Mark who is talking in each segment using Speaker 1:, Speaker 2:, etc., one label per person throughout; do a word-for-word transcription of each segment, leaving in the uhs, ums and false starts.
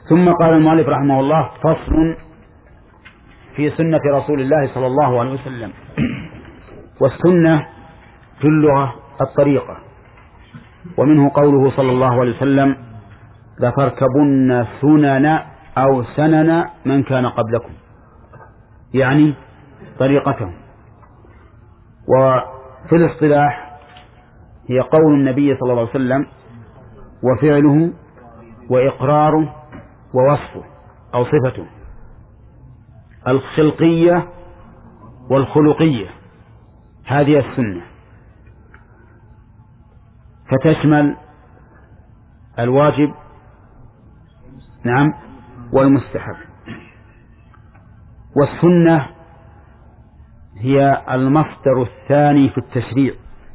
Speaker 1: ثم قال المؤلف رحمه الله: فصل في سنة رسول الله صلى الله عليه وسلم. والسنة في اللغة الطريقة، ومنه قوله صلى الله عليه وسلم: لتركبن سنن أو سنن من كان قبلكم، يعني طريقتهم. وفي الاصطلاح هي قول النبي صلى الله عليه وسلم وفعله وإقراره ووصفه أو صفته، الخلقية والخلقية، هذه السنة، فتشمل الواجب نعم والمستحب. والسنة هي المصدر الثاني في التشريع،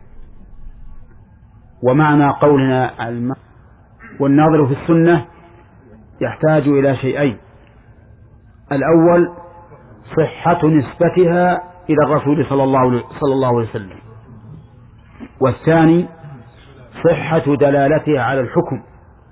Speaker 1: ومعنى قولنا الم... والناظر في السنة يحتاج إلى شيئين: الأول صحة نسبتها إلى الرسول صلى الله صلى الله عليه وسلم، والثاني صحة دلالتها على الحكم.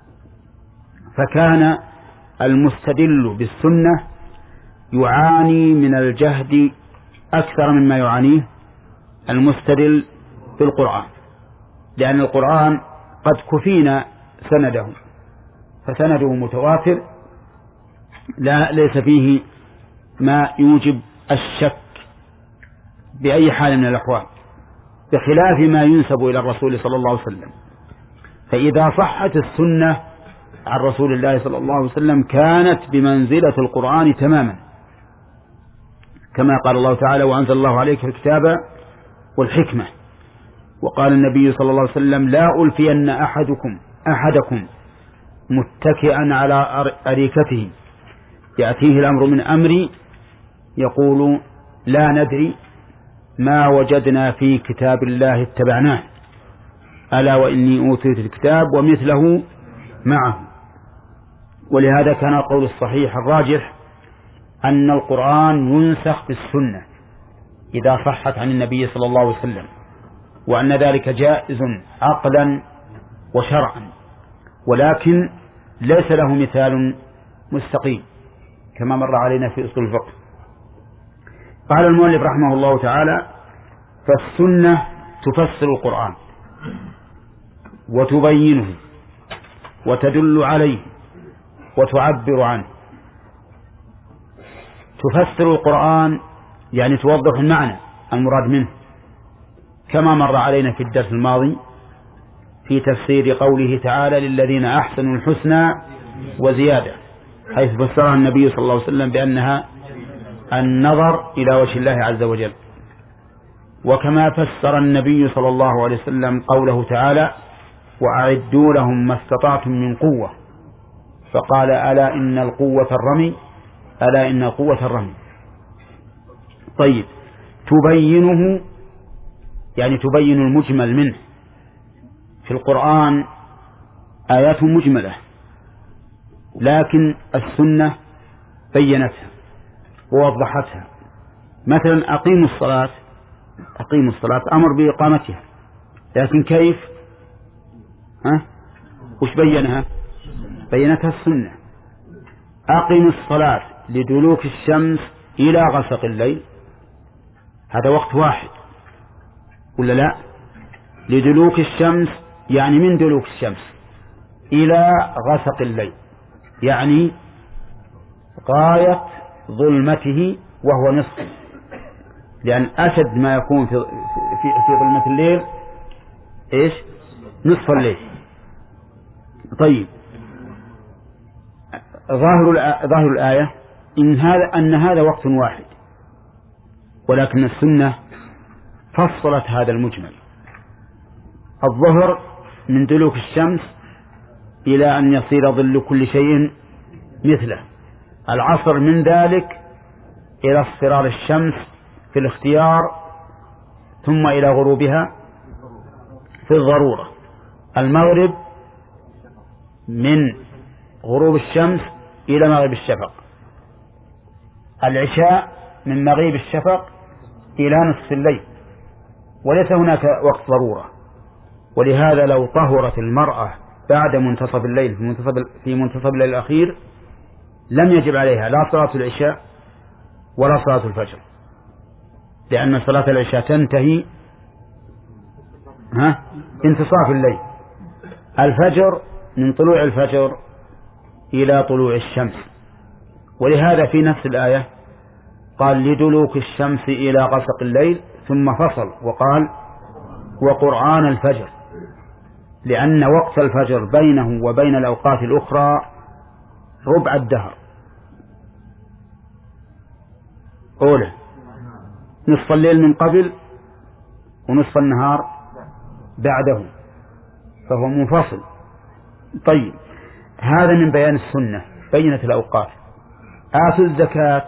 Speaker 1: فكان المستدل بالسنة يعاني من الجهد أكثر مما يعانيه المستدل بالقرآن، لأن القرآن قد كفينا سنده، فسنده متواتر لا ليس فيه ما يوجب الشك بأي حال من الأحوال، بخلاف ما ينسب إلى الرسول صلى الله عليه وسلم. فإذا صحت السنة عن رسول الله صلى الله عليه وسلم كانت بمنزلة القرآن تماما، كما قال الله تعالى: وأنزل الله عليك الكتاب والحكمة. وقال النبي صلى الله عليه وسلم: لا ألفين أحدكم أحدكم متكئا على أريكته يأتيه الأمر من أمري يقول: لا ندري ما وجدنا في كتاب الله اتبعناه، ألا وإني أوتيت الكتاب ومثله معه. ولهذا كان القول الصحيح الراجح أن القرآن ينسخ بالسنة إذا صحت عن النبي صلى الله عليه وسلم، وأن ذلك جائز عقلا وشرعا، ولكن ليس له مثال مستقيم كما مر علينا في أصول الفقه. قال المؤلف رحمه الله تعالى: فالسنة تفسر القرآن وتبينه وتدل عليه وتعبر عنه. تفسر القرآن يعني توضح المعنى المراد منه، كما مر علينا في الدرس الماضي في تفسير قوله تعالى: للذين أحسنوا الحسنى وزيادة، حيث فسرها النبي صلى الله عليه وسلم بأنها النظر إلى وجه الله عز وجل. وكما فسر النبي صلى الله عليه وسلم قوله تعالى: وأعدوا لهم ما استطعتم من قوة، فقال: ألا إن القوة الرمي، ألا إن القوة الرمي. طيب، تبينه يعني تبين المجمل منه. في القرآن آيات مجملة، لكن السنة بينتها ووضحتها. مثلا أقيموا الصلاة، أقيموا الصلاة أمر بإقامتها، لكن كيف؟ ها؟ وش بينها؟ بينتها السنة. أقم الصلاة لدلوك الشمس إلى غسق الليل، هذا وقت واحد ولا لا؟ لدلوك الشمس يعني من دلوك الشمس إلى غسق الليل، يعني غاية ظلمته وهو نصف، لأن أشد ما يكون في, في, في ظلمة الليل إيش؟ نصف الليل. طيب، ظاهر ظاهر الآية إن هذا أن هذا وقت واحد، ولكن السنة فصلت هذا المجمل. الظهر من دلوك الشمس إلى أن يصير ظل كل شيء مثله، العصر من ذلك إلى اصفرار الشمس في الاختيار، ثم إلى غروبها في الضرورة، المغرب من غروب الشمس إلى مغيب الشفق، العشاء من مغيب الشفق إلى نصف الليل، وليس هناك وقت ضرورة. ولهذا لو طهرت المرأة بعد منتصف الليل في منتصف, في منتصف الليل الأخير لم يجب عليها لا صلاة العشاء ولا صلاة الفجر، لأن صلاة العشاء تنتهي ها انتصاف الليل. الفجر من طلوع الفجر إلى طلوع الشمس، ولهذا في نفس الآية قال لدلوك الشمس إلى غسق الليل ثم فصل وقال وقرآن الفجر، لأن وقت الفجر بينه وبين الأوقات الأخرى ربع الدهر، أولى نصف الليل من قبل ونصف النهار بعده، فهو منفصل. طيب، هذا من بيان السنة بينت الأوقات. آتوا الزكاة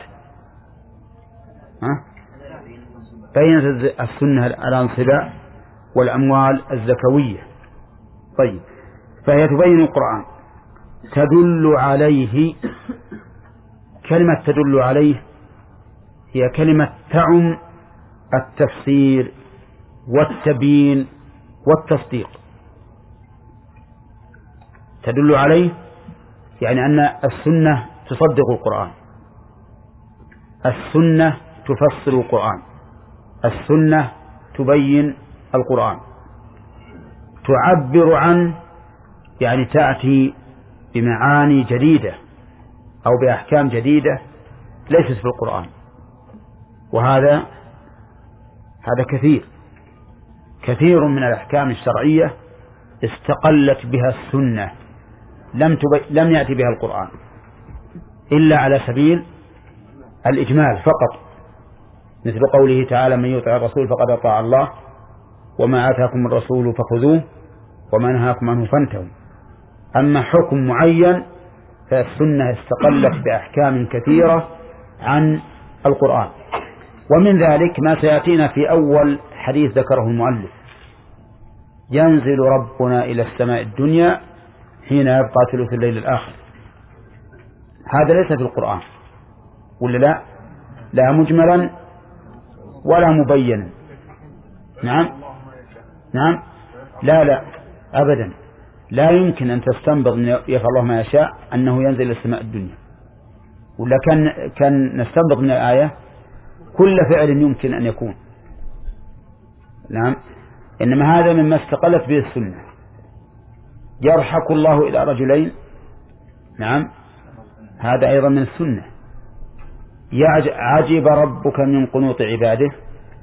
Speaker 1: بينت السنة الأنصباء والأموال الزكوية. طيب، فهي تبين القرآن، تدل عليه. كلمة تدل عليه هي كلمة تعم التفسير والتبيين والتصديق. تدل عليه يعني أن السنة تصدق القرآن، السنة تفسر القرآن، السنة تبين القرآن، تعبر عنه يعني تأتي بمعاني جديدة أو بأحكام جديدة ليست في القرآن. وهذا هذا كثير كثير من الأحكام الشرعية استقلت بها السنة، لم تبي... لم يأتي بها القرآن إلا على سبيل الإجمال فقط، مثل قوله تعالى من يطع الرسول فقد أطاع الله وما آتاكم الرسول فخذوه وما نهاكم عنه فانتهوا. أما حكم معين فالسنة استقلت بأحكام كثيرة عن القرآن. ومن ذلك ما سيأتينا في أول حديث ذكره المؤلف: ينزل ربنا إلى السماء الدنيا حين يبقى ثلث الليل الآخر. هذا ليس في القرآن ولا لا؟ لا مجملا ولا مبينا. نعم نعم لا لا أبدا، لا يمكن أن تستنبط من يفعل الله ما يشاء أنه ينزل إلى السماء الدنيا، ولا كان كان نستنبط من الآية كل فعل يمكن أن يكون. نعم، إنما هذا مما استقلت به السنة. يضحك الله إلى رجلين، نعم هذا أيضا من السنة. عجب ربك من قنوط عباده،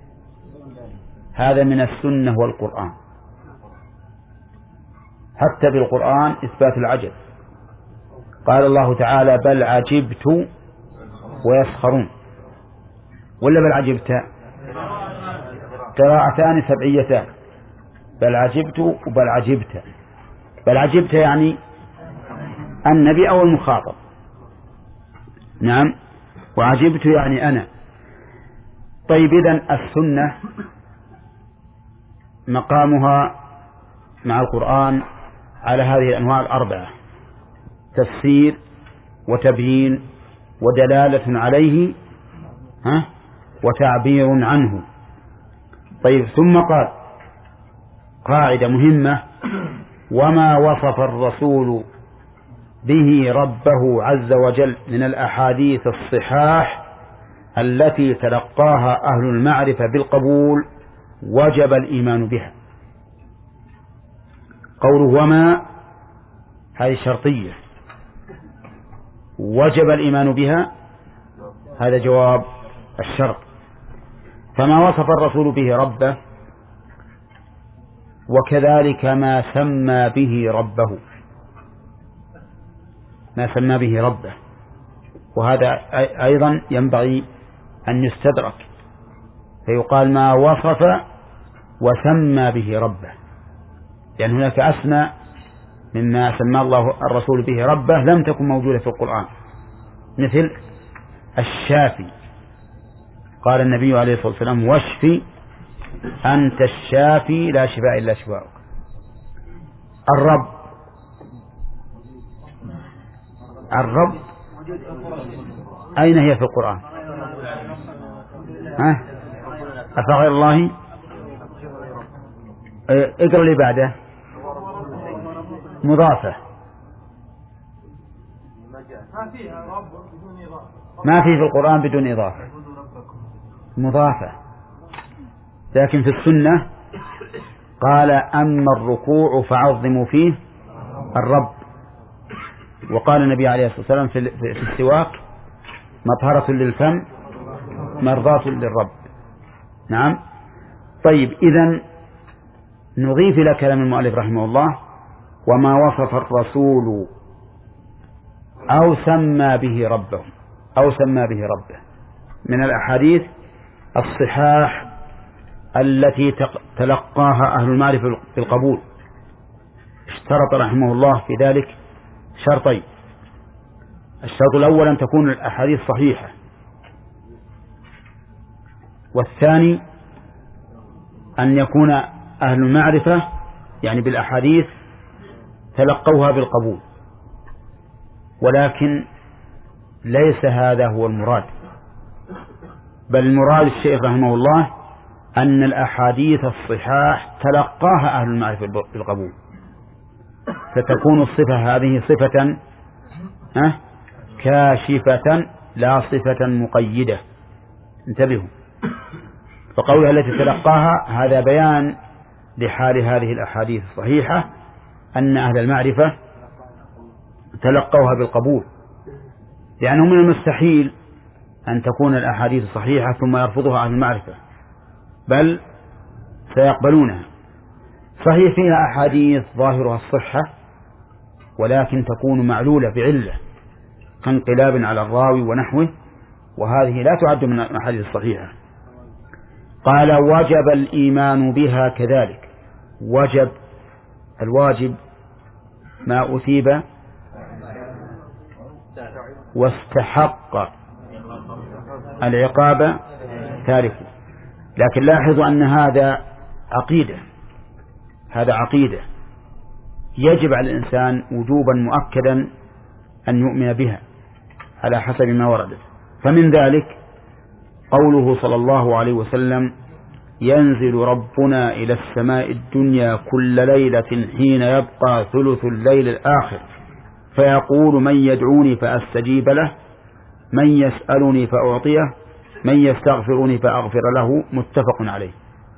Speaker 1: هذا من السنة والقرآن. حتى بالقرآن إثبات العجب، قال الله تعالى بل عجبت ويسخرون، ولا بل عجبت؟ قراءتان سبعيتان، بل عجبت وبل عجبت. بل عجبت يعني النبي أو المخاطب، نعم، وعجبت يعني أنا. طيب، إذن السنة مقامها مع القرآن على هذه الأنواع الأربعة: تفسير وتبيين ودلالة عليه ها وتعبير عنه. طيب، ثم قال قاعدة مهمة: وما وصف الرسول به ربه عز وجل من الأحاديث الصحاح التي تلقاها أهل المعرفة بالقبول وجب الإيمان بها. قوله وما هذه شرطية، وجب الإيمان بها هذا جواب الشرط. فما وصف الرسول به ربه، وكذلك ما سمى به ربه، ما سمى به ربه، وهذا أيضا ينبغي أن يستدرك، فيقال ما وصف وسمى به ربه، لأن هناك أسماء مما سمى الله الرسول به ربه لم تكن موجودة في القرآن، مثل الشافي، قال النبي عليه الصلاة والسلام واشفي أنت الشافي لا شفاء إلا شفاءك. الرب الرب أين هي في القرآن؟ ها؟ أفغير الله؟ اقرأ لي بعده. مضافة
Speaker 2: ما فيها رب بدون إضافة،
Speaker 1: ما في في القرآن بدون إضافة مضافة، لكن في السنة قال أما الركوع فعظموا فيه الرب، وقال النبي عليه الصلاة والسلام في السواك مطهرة للفم مرضاة للرب. نعم. طيب، إذن نضيف إلى كلام المؤلف رحمه الله وما وصف الرسول أو سمى به ربه أو سمى به ربه من الأحاديث الصحاح التي تلقاها أهل المعرفة بالقبول. اشترط رحمه الله في ذلك شرطين: الشرط الأول أن تكون الأحاديث صحيحة، والثاني أن يكون أهل المعرفة يعني بالأحاديث تلقوها بالقبول. ولكن ليس هذا هو المراد، بل المراد الشيخ رحمه الله أن الأحاديث الصحاح تلقاها أهل المعرفة بالقبول، فتكون الصفة هذه صفة كاشفة لا صفة مقيدة. انتبهوا، فقولها التي تلقاها هذا بيان لحال هذه الأحاديث الصحيحة أن أهل المعرفة تلقوها بالقبول، لأنه من المستحيل أن تكون الأحاديث صحيحة ثم يرفضها أهل المعرفة، بل سيقبلونها. صحيح فيها أحاديث ظاهرها الصحة ولكن تكون معلولة بعلة كانقلاب على الراوي ونحوه، وهذه لا تعد من الأحاديث الصحيحة. قال وجب الإيمان بها كذلك. وجب، الواجب ما أثيب واستحق العقاب تاركه. لكن لاحظوا أن هذا عقيدة، هذا عقيدة يجب على الإنسان وجوبا مؤكدا أن يؤمن بها على حسب ما وردت. فمن ذلك قوله صلى الله عليه وسلم: ينزل ربنا إلى السماء الدنيا كل ليلة حين يبقى ثلث الليل الآخر فيقول من يدعوني فأستجيب له، من يسألني فأعطيه، من يستغفرني فأغفر له. متفق عليه.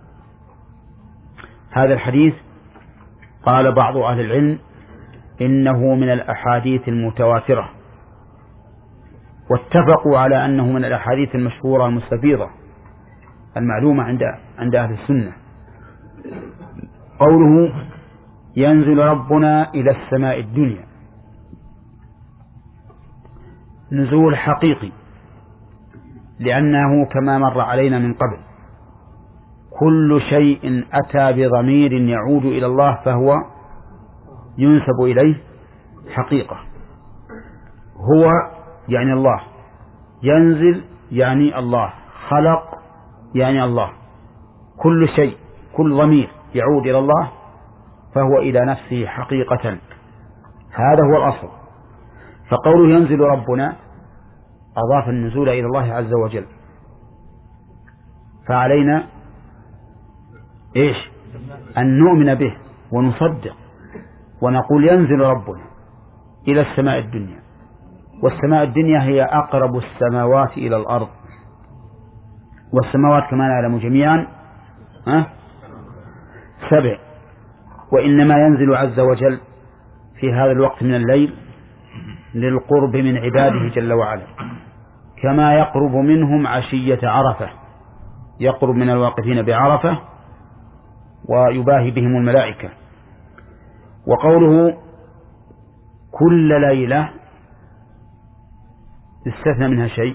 Speaker 1: هذا الحديث قال بعض أهل العلم إنه من الأحاديث المتواترة، واتفقوا على أنه من الأحاديث المشهورة المستفيضة المعلومة عند عند أهل السنة. قوله ينزل ربنا إلى السماء الدنيا نزول حقيقي، لأنه كما مر علينا من قبل كل شيء أتى بضمير يعود إلى الله فهو ينسب إليه حقيقة. هو يعني الله، ينزل يعني الله، خلق يعني الله. كل شيء، كل ضمير يعود إلى الله فهو إلى نفسه حقيقة. هذا هو الأصل. فقوله ينزل ربنا أضاف النزول إلى الله عز وجل، فعلينا إيش؟ أن نؤمن به ونصدق ونقول ينزل ربنا إلى السماء الدنيا. والسماء الدنيا هي أقرب السماوات إلى الأرض، والسماوات كما نعلم جميعا أه؟ سبع، وإنما ينزل عز وجل في هذا الوقت من الليل للقرب من عباده جل وعلا، كما يقرب منهم عشية عرفة، يقرب من الواقفين بعرفة ويباهي بهم الملائكة. وقوله كل ليلة استثنى منها شيء،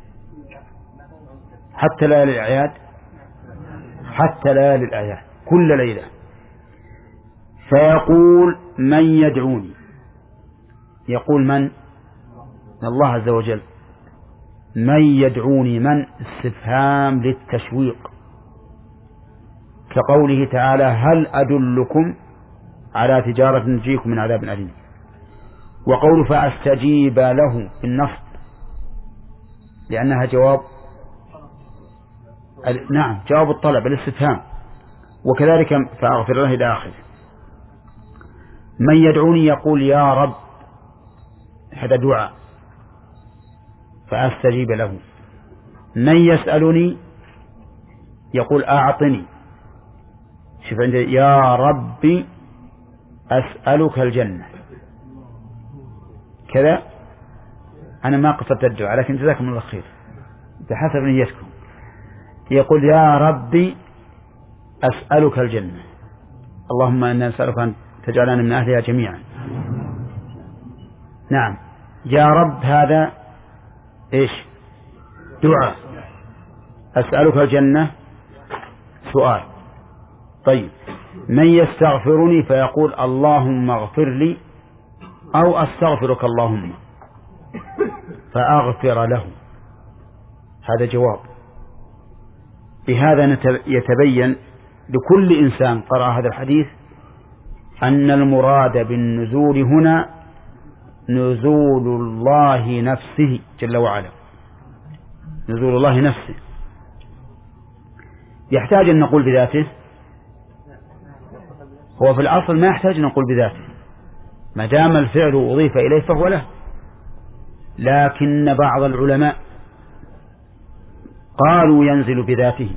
Speaker 1: حتى ليالي الأعياد، حتى ليالي الأعياد كل ليلة. فيقول من يدعوني، يقول من؟ الله عز وجل. من يدعوني، من استفهام للتشويق، كقوله تعالى هل أدلكم على تجارة تنجيكم من عذاب أليم. وقول فأستجيب له بالنصب لأنها جواب، نعم جواب الطلب الاستفهام، وكذلك فأغفر له إلى آخره. من يدعوني يقول يا رب، هذا دعاء، فأستجيب له. من يسألني يقول أعطني. شوف عندي يا ربي أسألك الجنة كذا. أنا ما قصدت الدعاء لكن جزاكم الله خير بحسب نيتكم. يقول يا ربي أسألك الجنة، اللهم إنا نسألك أن تجعلنا من أهلها جميعا. نعم يا رب هذا إيش؟ دعاء. أسألك الجنة سؤال. طيب من يستغفرني فيقول اللهم اغفر لي أو أستغفرك اللهم فأغفر له، هذا جواب. بهذا يتبين لكل إنسان قرأ هذا الحديث أن المراد بالنزول هنا نزول الله نفسه جل وعلا، نزول الله نفسه. يحتاج أن نقول بذاته؟ هو في الأصل ما يحتاج أن نقول بذاته ما دام الفعل أضيف إليه فهو له، لكن بعض العلماء قالوا ينزل بذاته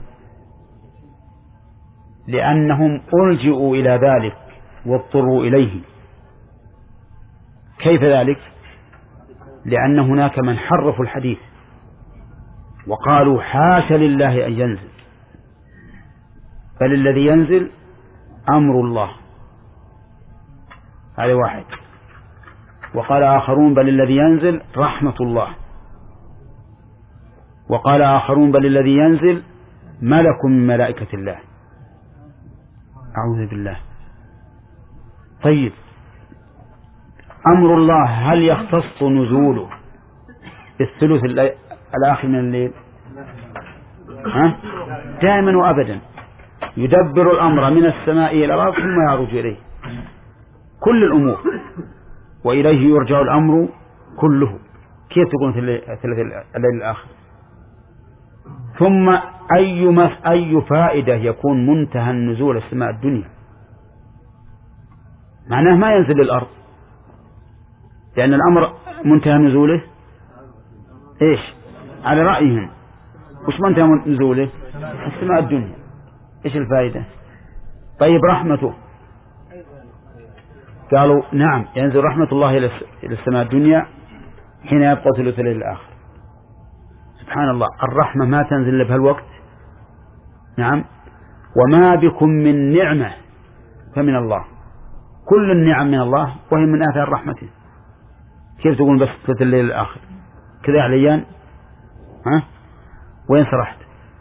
Speaker 1: لأنهم ألجئوا إلى ذلك واضطروا إليه. كيف ذلك؟ لأن هناك من حرفوا الحديث وقالوا حاش لله أن ينزل، بل الذي ينزل أمر الله، هذا واحد. وقال آخرون بل الذي ينزل رحمة الله، وقال آخرون بل الذي ينزل ملك من ملائكة الله. أعوذ بالله. طيب أمر الله هل يختص نزوله بالثلث الآخر من الليل؟ ها؟ دائما وأبدا يدبر الأمر من السماء إلى الأرض ثم يعرج إليه كل الأمور، وإليه يرجع الأمر كله. كيف تكون ثلث الليل الآخر؟ ثم أي أي فائدة يكون منتهى النزول السماء الدنيا؟ معناه ما ينزل للأرض، لأن الأمر منتهى نزوله إيش؟ على رأيهم وش منتهى نزوله؟ السماء الدنيا. إيش الفائدة؟ طيب رحمته، قالوا نعم ينزل رحمة الله إلى السماء الدنيا حين يبقى ثلث الليل الآخر. سبحان الله، الرحمة ما تنزل بهالوقت. نعم. وما بكم من نعمة فمن الله، كل النعم من الله وهي من آثار رحمته. كيف تقول بس ثلث الليل الآخر كذا عليان؟ ها وين سرحت؟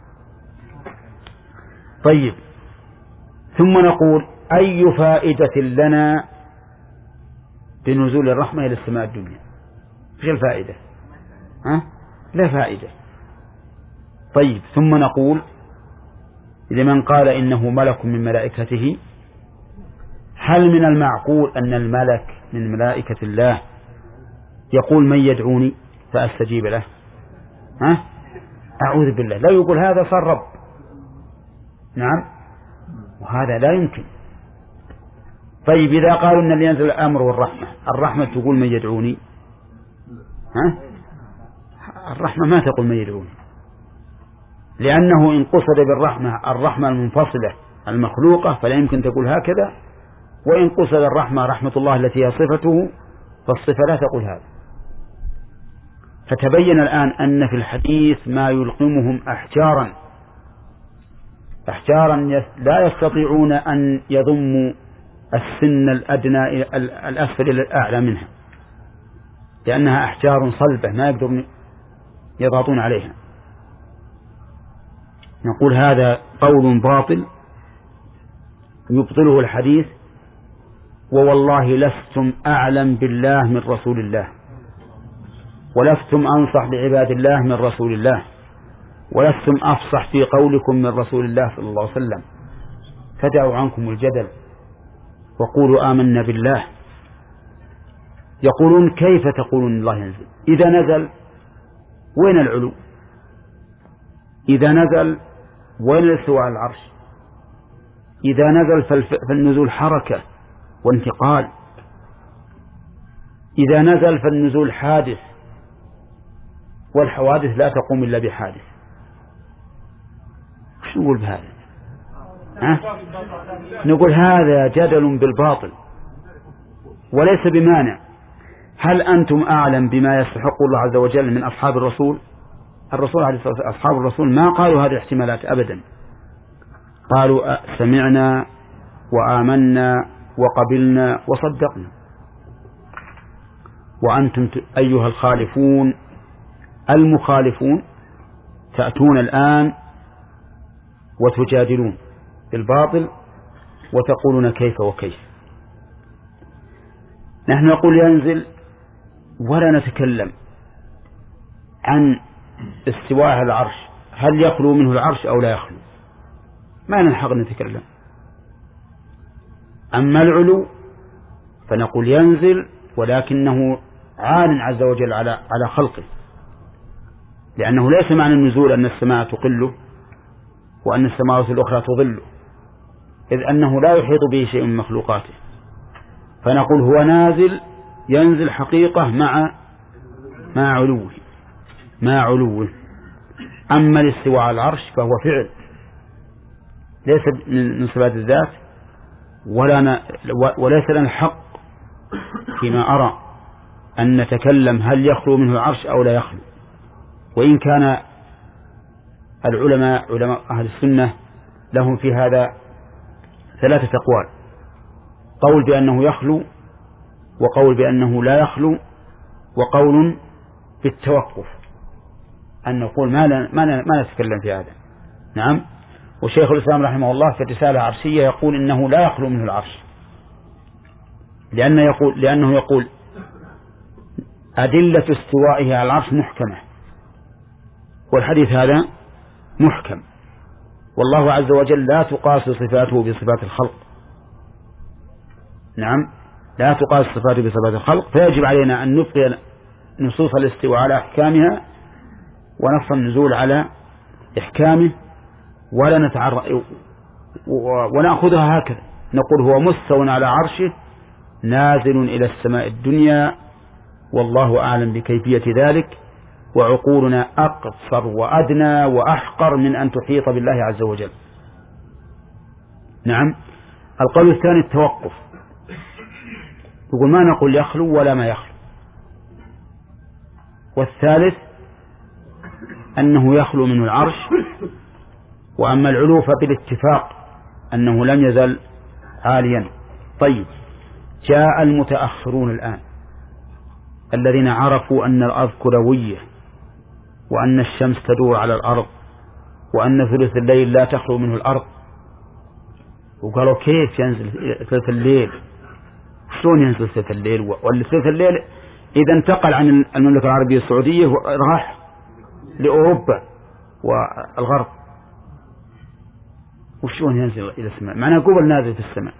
Speaker 1: طيب ثم نقول أي فائدة لنا بنزول الرحمة إلى السماء الدنيا؟ ايش الفائدة؟ ها لا فائدة. طيب ثم نقول لمن قال إنه ملك من ملائكته، هل من المعقول أن الملك من ملائكة الله يقول من يدعوني فأستجيب له؟ ها أعوذ بالله، لا يقول هذا صار رب. نعم، وهذا لا يمكن. طيب إذا قالوا أن اللي ينزل الأمر والرحمة، الرحمة تقول من يدعوني؟ ها الرحمة ما تقول من يدعوني، لأنه إن قصد بالرحمة الرحمة المنفصلة المخلوقة فلا يمكن تقول هكذا، وإن قصد الرحمة رحمة الله التي هي صفته فالصفة لا تقول هذا. فتبين الآن أن في الحديث ما يلقمهم أحجارا أحجارا لا يستطيعون أن يضموا السن الأدنى الأسفل إلى الأعلى منها، لأنها أحجار صلبة ما يقدرون يضغطون عليها. نقول هذا قول باطل يبطله الحديث، ووالله لستم أعلم بالله من رسول الله، ولستم أنصح بعباد الله من رسول الله، ولستم أفصح في قولكم من رسول الله صلى الله عليه وسلم. فدعوا عنكم الجدل وقولوا آمنا بالله. يقولون كيف تقولون الله ينزل؟ إذا نزل وين العلو؟ إذا نزل وين الاستواء على العرش؟ إذا نزل فالنزول حركة وانتقال، إذا نزل فالنزول حادث والحوادث لا تقوم إلا بحادث. شو نقول بهذا؟ ها؟ نقول هذا جدل بالباطل وليس بمانع. هل أنتم أعلم بما يستحق الله عز وجل من أصحاب الرسول؟ الرسول عليه الصلاة والسلام أصحاب الرسول ما قالوا هذه الاحتمالات أبدا، قالوا سمعنا وآمنا وقبلنا وصدقنا. وأنتم أيها الخالفون المخالفون تأتون الآن وتجادلون بالباطل وتقولون كيف وكيف. نحن نقول ينزل ولا نتكلم عن استواء على العرش، هل يخلو منه العرش أو لا يخلو، ما نلحق نتكلم. أما العلو فنقول ينزل ولكنه عال عز وجل على على خلقه، لأنه ليس معنى النزول أن السماء تقله وأن السماوات الأخرى تظله، إذ أنه لا يحيط به شيء من مخلوقاته. فنقول هو نازل ينزل حقيقة مع مع علوه مع علوه. أما الاستواء على العرش فهو فعل ليس من صفات الذات، ولا ن... وليس لنا الحق فيما أرى أن نتكلم هل يخلو منه العرش أو لا يخلو. وإن كان العلماء علماء أهل السنة لهم في هذا ثلاثة أقوال: قول بأنه يخلو، وقول بأنه لا يخلو، وقول بالتوقف، أن نقول ما ما ما نتكلم في هذا. نعم. وشيخ الإسلام رحمه الله في رسالة عرشية يقول إنه لا يخلو منه العرش، لأنه يقول لأنه يقول أدلة استوائه على العرش محكمة، والحديث هذا محكم، والله عز وجل لا تقاس صفاته بصفات الخلق. نعم، لا تقاس صفاته بصفات الخلق، فيجب علينا أن نبقي نصوص الاستواء على أحكامها ونص النزول على إحكامه، ولا نتعرض ونأخذها هكذا، نقول هو مستو على عرشه نازل إلى السماء الدنيا، والله أعلم بكيفية ذلك، وعقولنا أقصر وأدنى وأحقر من أن تحيط بالله عز وجل. نعم. القول الثاني التوقف، يقول ما نقول يخلو ولا ما يخلو. والثالث أنه يخلو منه العرش، وأما العلو فبالاتفاق أنه لم يزل عاليا. طيب، جاء المتأخرون الآن الذين عرفوا أن الأرض كروية، وأن الشمس تدور على الأرض، وأن ثلث الليل لا تخلو منه الأرض، وقالوا كيف ينزل ثلث الليل؟ شلون ينزل ثلث الليل؟ والثلث الليل إذا انتقل عن المملكة العربية السعودية وراح لأوروبا والغرب، وشلون ينزل إلى السماء؟ معناه قبل نازل في السماء.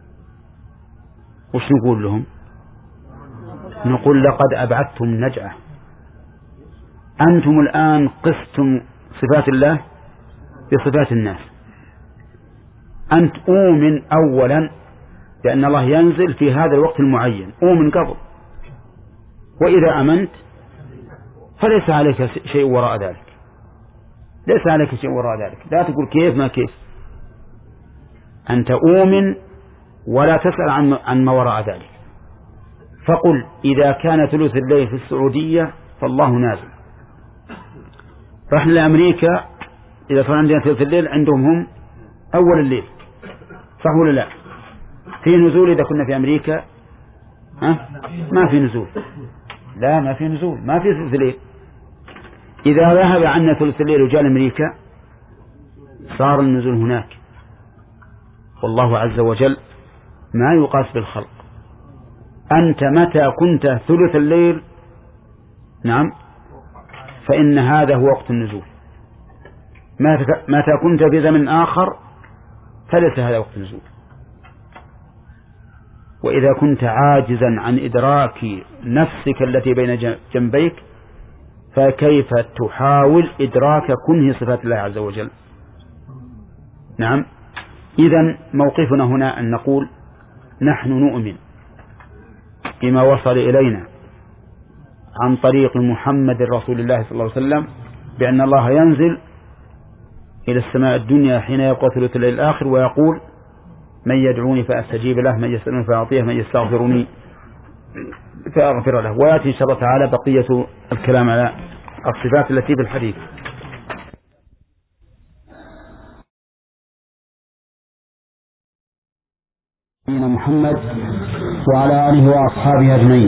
Speaker 1: وش نقول لهم؟ نقول لقد أبعدتم نجعة، أنتم الآن قستم صفات الله بصفات الناس. أنت أؤمن أولا بأن الله ينزل في هذا الوقت المعين، أؤمن قبل، وإذا أمنت فليس عليك شيء وراء ذلك، ليس عليك شيء وراء ذلك، لا تقول كيف ما كيف، أنت أؤمن ولا تسأل عن عن ما وراء ذلك. فقل إذا كان ثلث الليل في السعودية فالله نازل. رحنا لأمريكا، إذا كان عندنا ثلث الليل عندهم هم أول الليل، صح ولا لا؟ في نزول إذا كنا في أمريكا؟ ها؟ ما في نزول، لا ما في نزول، ما في ثلث الليل. إذا ذهب عنا ثلث الليل وجاء أمريكا صار النزول هناك. والله عز وجل ما يقاس بالخلق. أنت متى كنت ثلث الليل، نعم، فإن هذا هو وقت النزول. متى كنت في زمن آخر فليس هذا وقت النزول. وإذا كنت عاجزا عن إدراك نفسك التي بين جنبيك فكيف تحاول إدراك كنه صفات الله عز وجل؟ نعم. إذن موقفنا هنا أن نقول نحن نؤمن بما وصل إلينا عن طريق محمد رسول الله صلى الله عليه وسلم بأن الله ينزل إلى السماء الدنيا حين يبقى ثلث الليل الآخر ويقول من يدعوني فأستجيب له، من يسألني فأعطيه، من يستغفرني فأغفر له. ويأتي إن شاء الله تعالى بقية الكلام على الصفات التي في الحديث. محمد وعلى آله وأصحابه أجمعين.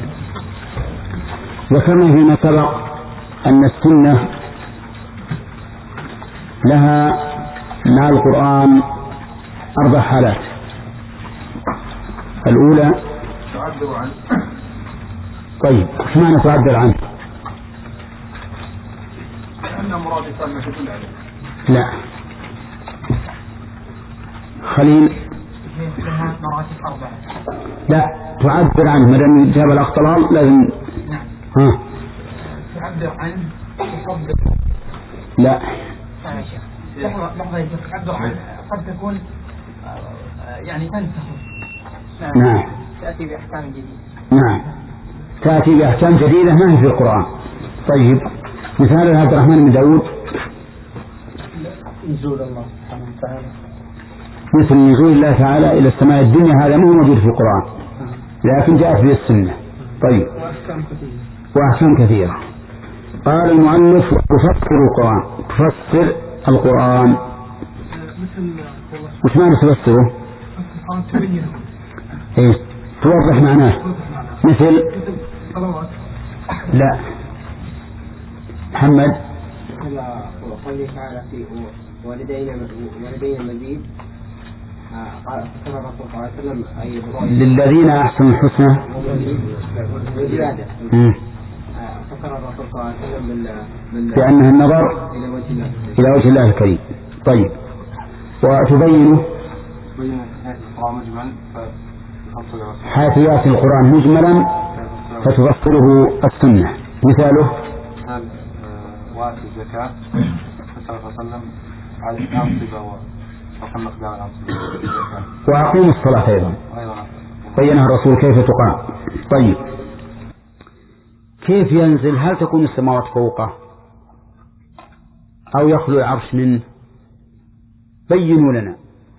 Speaker 1: ذكرنا فيما سبق أن السنة لها مع القرآن أربع حالات. الأولى
Speaker 2: تعبر عنه.
Speaker 1: طيب ايش معنى تعبر عنه؟
Speaker 2: لأنه مرادفا ما تدل عليه.
Speaker 1: لا خليل
Speaker 2: لها مراتب أربعة.
Speaker 1: لا تعبر عنه ما دام جاب الأخطلال لازم.
Speaker 2: نعم.
Speaker 1: ها
Speaker 2: تعبر عنه تصدق.
Speaker 1: لا
Speaker 2: لحظة لحظة يا شيخ. تعبر عنه قد تكون يعني تنسخ.
Speaker 1: نعم.
Speaker 2: تأتي بأحكام جديدة.
Speaker 1: نعم تأتي بأحكام جديدة ما هي في القرآن. طيب مثال عبد الرحمن بن داود
Speaker 2: نزول الله سبحانه وتعالى.
Speaker 1: مثل نزول الله تعالى إلى السماء الدنيا، هذا ما هو موجود في القرآن لكن جاءت به السنة. طيب
Speaker 2: وأحكام كثيرة.
Speaker 1: وأحكام كثيرة. قال المؤلف تفسر القرآن. تفسر القرآن
Speaker 2: مثل
Speaker 1: وش معنى تفسره؟
Speaker 2: تبينه.
Speaker 1: إيه توضح معناه. مثل
Speaker 2: صلوات.
Speaker 1: لا محمد
Speaker 3: وقوله تعالى في والدينا والدينا مزيد قال كما الرسول صلى الله عليه وسلم أي
Speaker 1: للذين أحسنوا الحسنى
Speaker 3: وزيادة. فسر الرسول صلى الله عليه وسلم بال
Speaker 1: بأنها النظر
Speaker 3: إلى وجه الله
Speaker 1: إلى وجه الله الكريم. طيب وتبينه حيث يأتي القرآن مجملا فتفسره السنة. مثاله
Speaker 4: وآتي الزكاة فصلى الله عليه وسلم على الأنصبة وقم مقدار الأنصبة.
Speaker 1: وأقيم الصلاة أيضا بينها الرسول كيف تقام. طيب كيف ينزل؟ هل تكون السماوات فوقه أو يخلو العرش منه؟ بينوا لنا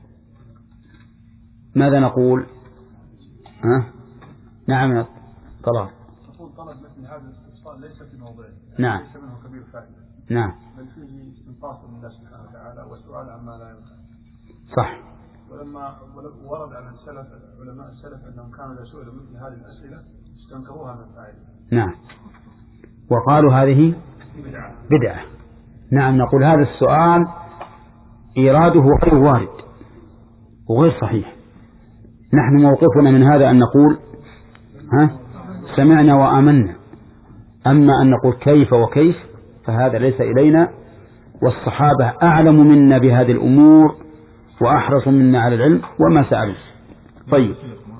Speaker 1: ماذا نقول. ها؟ نعم طلب.
Speaker 2: تقول طلب مثل هذا الاستفسار ليس في موضعه.
Speaker 1: نعم.
Speaker 2: ليس منه كبير فائدة.
Speaker 1: نعم.
Speaker 2: بل فيه استنباط من الله سبحانه وتعالى وسؤال عما لا يمكن.
Speaker 1: صح.
Speaker 2: ولما ورد عن السلف علماء السلف أنهم كانوا إذا سئلوا مثل هذه الأسئلة استنكروها من فائدة.
Speaker 1: نعم. وقالوا هذه
Speaker 2: بدعة.
Speaker 1: بدعة. نعم نقول هذا السؤال إيراده غير وارد وغير صحيح. نحن موقفنا من هذا أن نقول ها سمعنا وآمنا، أما أن نقول كيف وكيف فهذا ليس إلينا، والصحابة أعلم منا بهذه الأمور وأحرص منا على العلم وما سألوا. طيب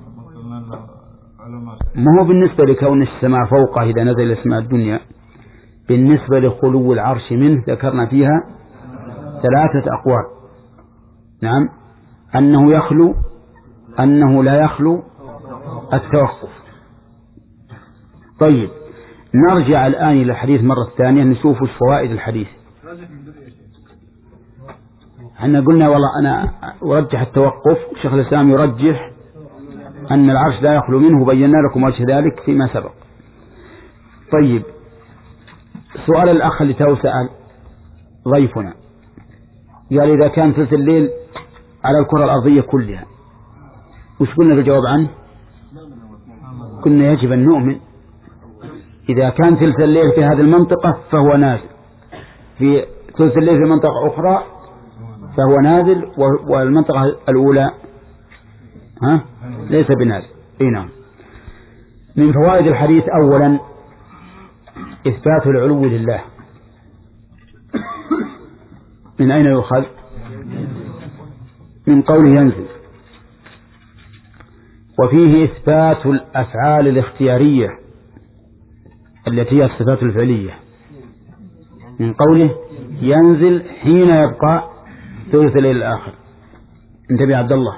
Speaker 1: ما هو بالنسبة لكون السماء فوقه إذا نزل إلى السماء الدنيا، بالنسبة لخلو العرش منه ذكرنا فيها ثلاثة أقوال. نعم أنه يخلو، أنه لا يخلو، التوقف. طيب نرجع الآن إلى الحديث مرة ثانية نشوف فوائد الحديث. احنا قلنا والله أنا أرجح التوقف، شيخ الإسلام يرجح أن العرش لا يخلو منه، بينا لكم وجه ذلك فيما سبق. طيب سؤال الأخ اللي تو سأل ضيفنا قال إذا كان ثلث الليل على الكرة الأرضية كلها وش قلنا بالجواب عنه؟ قلنا يجب أن نؤمن إذا كان ثلث الليل في هذه المنطقة فهو نازل، في ثلث الليل في منطقة أخرى فهو نازل، والمنطقة الأولى ها ليس بنازل. اي نعم. من فوائد الحديث أولا إثبات العلو لله. من أين يؤخذ؟ من قوله ينزل. وفيه إثبات الأفعال الاختيارية التي هي الصفات الفعلية، من قوله ينزل حين يبقى ثلث الليل الآخر. انتبه عبد الله.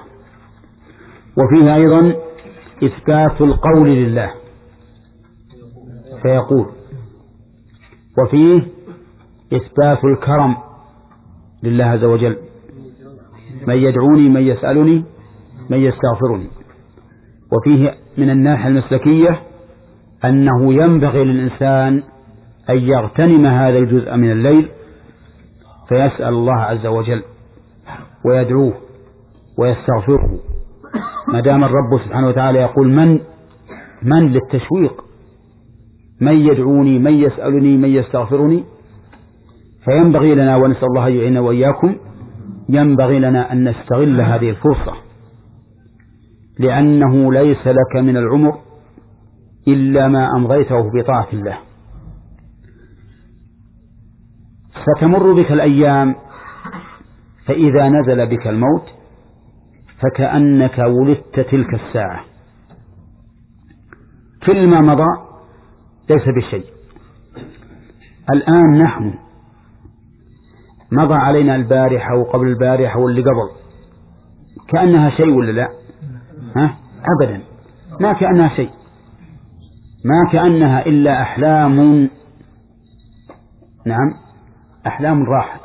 Speaker 1: وفيه أيضا إثبات القول لله، فيقول. وفيه إثبات الكرم لله عز وجل، من يدعوني من يسألني من يستغفرني. وفيه من الناحية المسلكية أنه ينبغي للإنسان أن يغتنم هذا الجزء من الليل فيسأل الله عز وجل ويدعوه ويستغفره، ما دام الرب سبحانه وتعالى يقول من من للتشويق، من يدعوني من يسألني من يستغفرني. فينبغي لنا، ونسأل الله أن يعيننا وإياكم، ينبغي لنا أن نستغل هذه الفرصة، لأنه ليس لك من العمر إلا ما أمضيته بطاعة الله. ستمر بك الأيام، فإذا نزل بك الموت فكأنك ولدت تلك الساعة، كل ما مضى ليس بشيء. الآن نحن مضى علينا البارحة وقبل البارحة واللي قبل، كأنها شيء ولا لا؟ ها؟ أبدا، ما كأنها شيء، ما كأنها إلا أحلام، نعم أحلام راحت.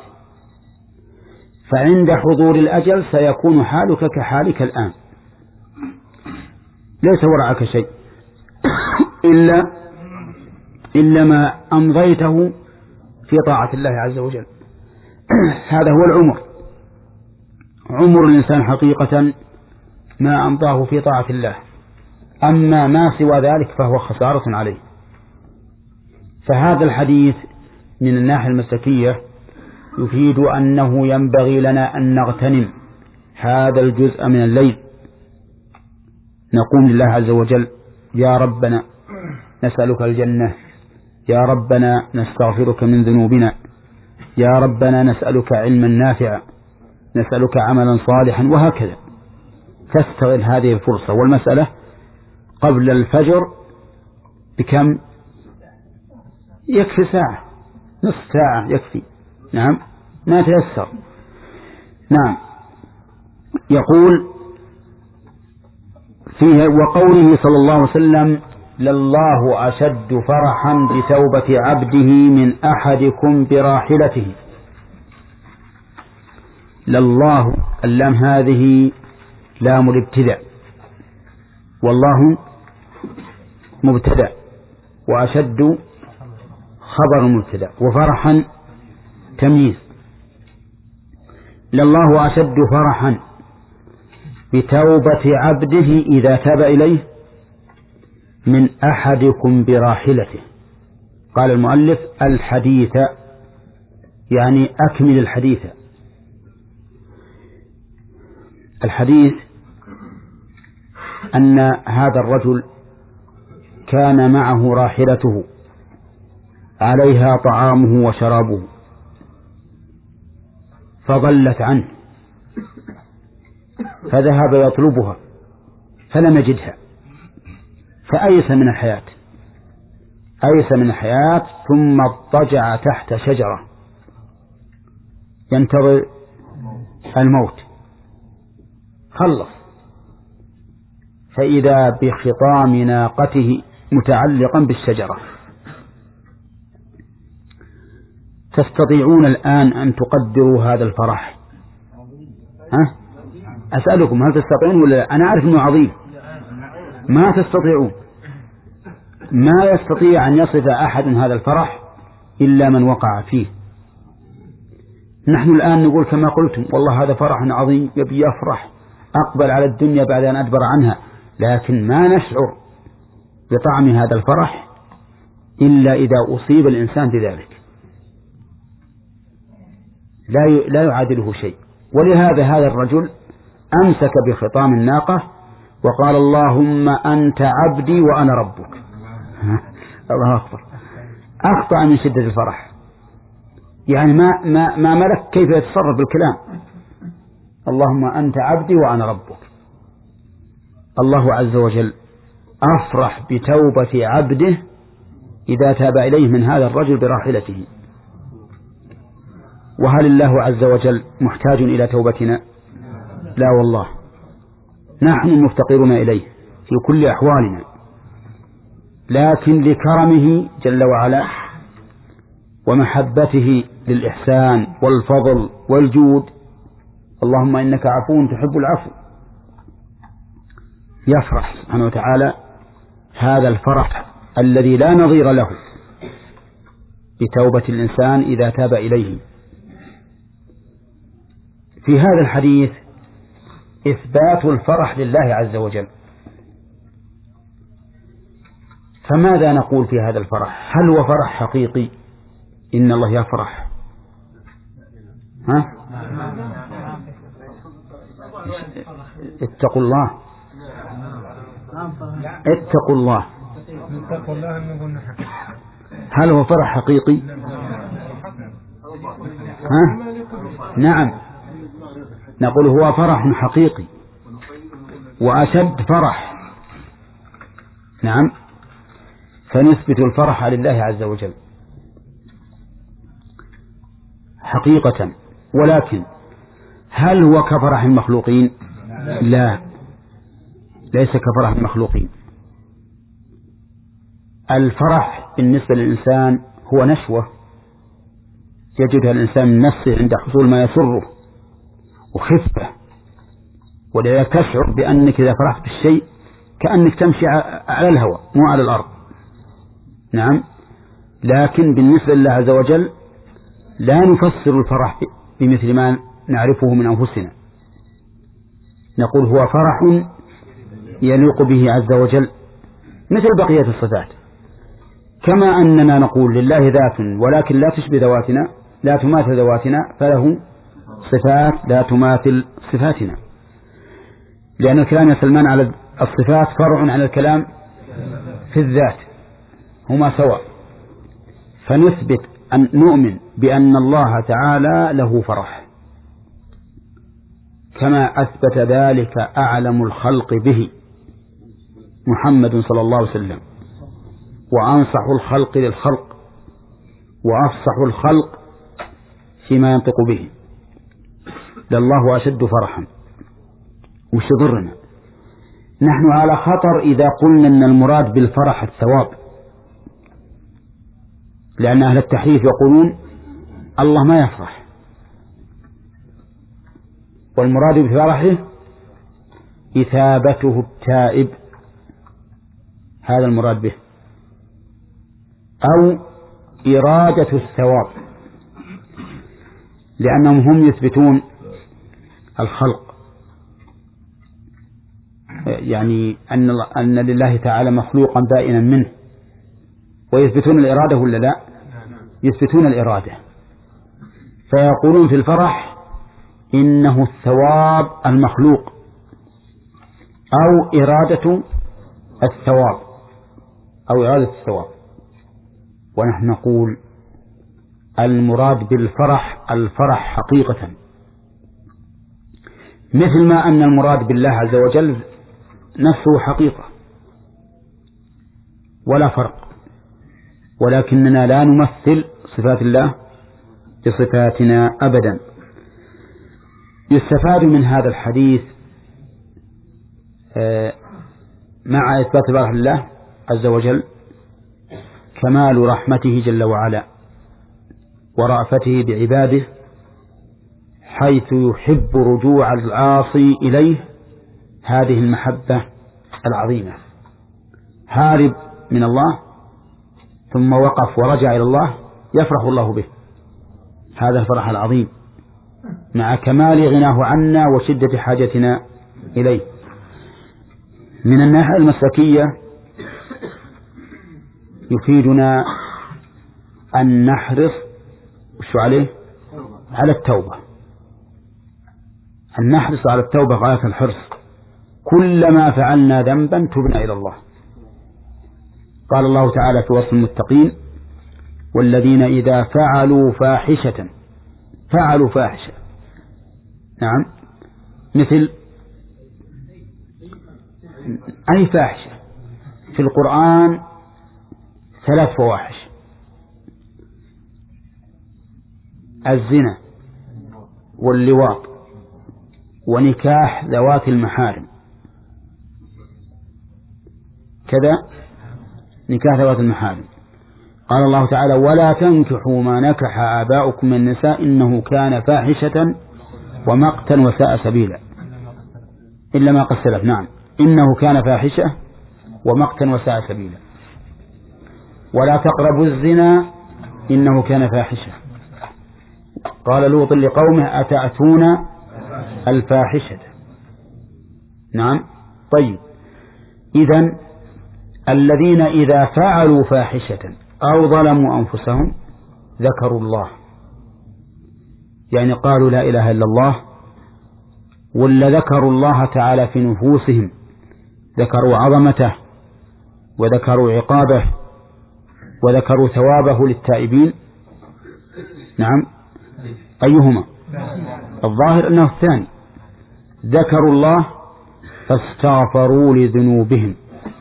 Speaker 1: فعند حضور الأجل سيكون حالك كحالك الآن، ليس وراءك شيء إلا إلا ما أمضيته في طاعة الله عز وجل. هذا هو العمر، عمر الإنسان حقيقة ما أمضاه في طاعة الله، أما ما سوى ذلك فهو خسارة عليه. فهذا الحديث من الناحية المسلكية يفيد أنه ينبغي لنا أن نغتنم هذا الجزء من الليل، نقوم لله عز وجل: يا ربنا نسألك الجنة، يا ربنا نستغفرك من ذنوبنا، يا ربنا نسألك علما نافعا، نسألك عملا صالحا، وهكذا. تستغل هذه الفرصة. والمسألة قبل الفجر بكم؟ يكفي ساعة، نصف ساعة يكفي، نعم ما تيسر. نعم. يقول فيه: وقوله صلى الله عليه وسلم: لله أشد فرحا بتوبة عبده من أحدكم براحلته. لله، اللام هذه لام الابتداء، والله مبتدأ، وأشد خبر مبتدأ، وفرحا تمييز. لله أشد فرحا بتوبة عبده إذا تاب إليه من أحدكم براحلته. قال المؤلف: الحديث، يعني أكمل الحديث. الحديث أن هذا الرجل كان معه راحلته عليها طعامه وشرابه، فضلت عنه، فذهب يطلبها فلم يجدها، فأيس من الحياة، أيس من الحياة ثم اضطجع تحت شجرة ينتظر الموت. خلص، فإذا بخطام ناقته متعلقا بالشجرة. تستطيعون الآن أن تقدروا هذا الفرح؟ ها؟ أسألكم هل تستطيعون ولا لا؟ أنا أعرف أنه عظيم، ما تستطيعون. ما يستطيع أن يصف أحد هذا الفرح إلا من وقع فيه. نحن الآن نقول كما قلتم: والله هذا فرح عظيم، يبي يفرح، أقبل على الدنيا بعد أن أدبر عنها، لكن ما نشعر بطعم هذا الفرح إلا إذا أصيب الإنسان بذلك، لا لا يعادله شيء. ولهذا هذا الرجل أمسك بخطام الناقة وقال: اللهم أنت عبدي وأنا ربك. الله أكبر. أخطأ من شدة الفرح، يعني ما ما ما ملك كيف يتصرف بالكلام. اللهم أنت عبدي وأنا ربك. الله عز وجل أفرح بتوبة عبده إذا تاب إليه من هذا الرجل براحلته. وهل الله عز وجل محتاج إلى توبتنا؟ لا والله، نحن مفتقرون إليه في كل أحوالنا. لكن لكرمه جل وعلا ومحبته للإحسان والفضل والجود، اللهم إنك عفو تحب العفو، يفرح سبحانه وتعالى هذا الفرح الذي لا نظير له بتوبة الإنسان إذا تاب إليه. في هذا الحديث إثبات الفرح لله عز وجل، فماذا نقول في هذا الفرح؟ هل هو فرح حقيقي إن الله يفرح؟ ها؟ اتقوا الله اتقوا الله هل هو فرح حقيقي؟ ها؟ نعم، نقول هو فرح حقيقي وأشد فرح. نعم، فنثبت الفرح لله عز وجل حقيقة، ولكن هل هو كفرح المخلوقين؟ لا، ليس كفرح المخلوقين. الفرح بالنسبة للإنسان هو نشوة يجدها الإنسان من نفسه عند حصول ما يسره وخفة، ولذلك تشعر بأنك إذا فرحت بالشيء كأنك تمشي على الهواء مو على الأرض. نعم، لكن بالنسبة لله عز وجل لا نفسر الفرح بمثل ما نعرفه من أنفسنا، نقول هو فرح يليق به عز وجل مثل بقية الصفات، كما أننا نقول لله ذات ولكن لا تشبه ذواتنا، لا تماثل ذواتنا، فله صفات لا تماثل صفاتنا، لأن الكلام يا سلمان على الصفات فرع عن الكلام في الذات، هما سواء. فنثبت أن نؤمن بأن الله تعالى له فرح كما أثبت ذلك أعلم الخلق به محمد صلى الله عليه وسلم، وأنصح الخلق للخلق وأفصح الخلق فيما ينطق به، لله أشد فرحا. وش ضرنا نحن على خطر إذا قلنا أن المراد بالفرح الثواب، لأن أهل التحريف يقولون الله ما يفرح، والمراد بفرحه إثابته التائب، هذا المراد به، أو إرادة الثواب، لأنهم هم يثبتون الخلق، يعني أن أن لله تعالى مخلوقا بائنا منه، ويثبتون الإرادة ولا لا؟ يثبتون الإرادة، فيقولون في الفرح إنه الثواب المخلوق أو إرادة الثواب أو إرادة الثواب، ونحن نقول المراد بالفرح الفرح حقيقة، مثل ما أن المراد بالله عز وجل نفسه حقيقة ولا فرق، ولكننا لا نمثل صفات الله بصفاتنا أبدا. يستفاد من هذا الحديث مع إثبات فرح الله عز وجل كمال رحمته جل وعلا ورأفته بعباده، حيث يحب رجوع العاصي إليه هذه المحبة العظيمة، هارب من الله ثم وقف ورجع إلى الله يفرح الله به، هذا الفرح العظيم مع كمال غناه عنا وشدة حاجتنا إليه. من الناحية المسلكية يفيدنا أن نحرص وشو عليه على التوبة، أن نحرص على التوبة غاية الحرص، كلما فعلنا ذنبا تبنا إلى الله. قال الله تعالى في وصف المتقين: والذين إذا فعلوا فاحشة فعلوا فاحشة. نعم، مثل أي فاحشة في القرآن ثلاث فواحش: الزنا واللواط ونكاح ذوات المحارم كذا. نكاح ذوات المحارم. قال الله تعالى ولا تنكحوا ما نكح آباؤكم من النساء إنه كان فاحشة ومقتا وساء سبيلا إلا ما قد سلف. نعم إنه كان فاحشة ومقتا وساء سبيلا. ولا تقربوا الزنا إنه كان فاحشة. قال لوط لقومه أتأتون الفاحشة. نعم. طيب إذن الذين إذا فعلوا فاحشة أو ظلموا أنفسهم ذكروا الله، يعني قالوا لا إله إلا الله، ولا ذكروا الله تعالى في نفوسهم، ذكروا عظمته وذكروا عقابه وذكروا ثوابه للتائبين. نعم أيهما؟ الظاهر أنه الثاني. ذكروا الله فاستغفروا لذنوبهم،